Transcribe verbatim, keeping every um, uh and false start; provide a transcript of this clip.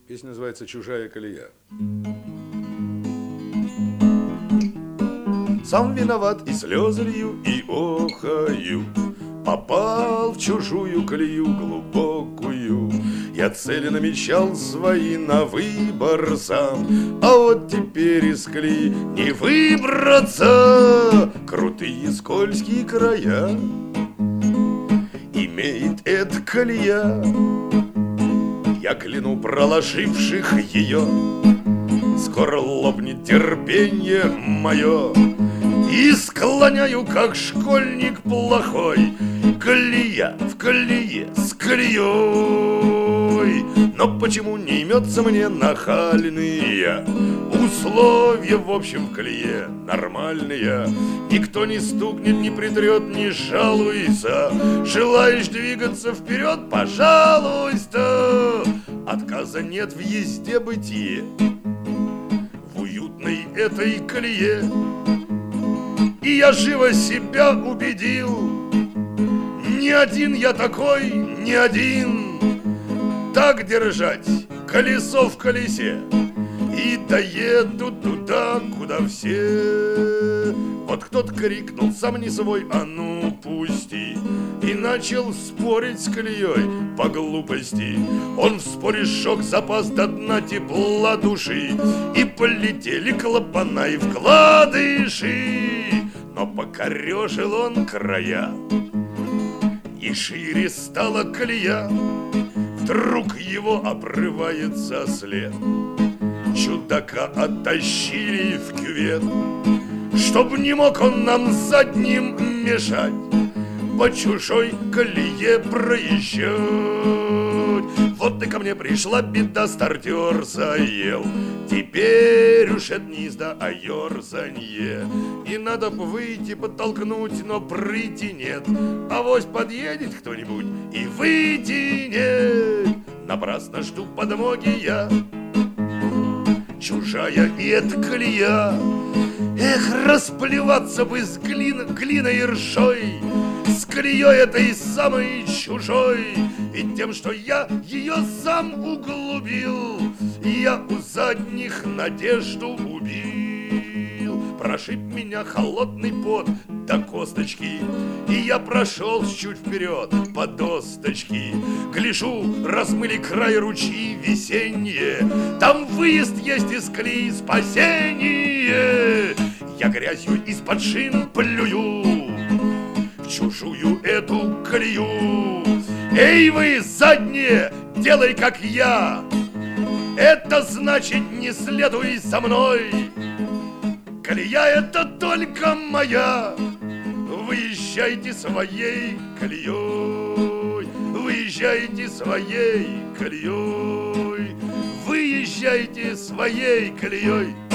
Песня называется «Чужая колея». Сам виноват, и слезы лью, и охаю. Попал в чужую колею глубокую. Я цели намечал свои на выбор сам, а вот теперь из колеи не выбраться. Крутые скользкие края имеет эта колея. Я кляну проложивших ее, скоро лопнет терпенье мое. И склоняю, как школьник плохой, колея в колее с колеей. Но почему не имется мне нахальные условия, в общем, в колее нормальные? Никто не стукнет, не притрет, не жалуйся. Желаешь двигаться вперед, пожалуйста. Отказа нет в езде бытие, в уютной этой колее. И я живо себя убедил, не один я такой, не один. Так держать колесо в колесе, и доеду туда, куда все. Вот кто-то крикнул, сам не свой, а ну пусти, и начал спорить с колеей по глупости. Он в споре сжег запас до дна тепла души, и полетели клапана и вкладыши. Но покорежил он края, и шире стала колея. Вдруг его обрывается след. Чудака оттащили в кювет, чтоб не мог он нам задним мешать по чужой колее проезжать. Вот и ко мне пришла беда, стартер заел. Теперь уж это не езда, а ерзанье. И надо б выйти, подтолкнуть, но прыти нет. Авось подъедет кто-нибудь и вытянет. Напрасно жду подмоги я, чужая и эта колея. Эх, расплеваться бы с глин, глиной и ржой, с колеей этой самой чужой. Ведь тем, что я ее сам углубил, я у задних надежду убил. Прошиб меня холодный пот до косточки, и я прошел чуть вперед по досточке. Гляжу, размыли край ручьи весенние, там выезд есть из колеи, спасение. Я грязью из-под шин плюю в чужую эту колею. Эй вы, задние, делай как я, это значит не следуй за мной. Колея это только моя, выезжайте своей колеей, выезжайте своей колеей, выезжайте своей колеей.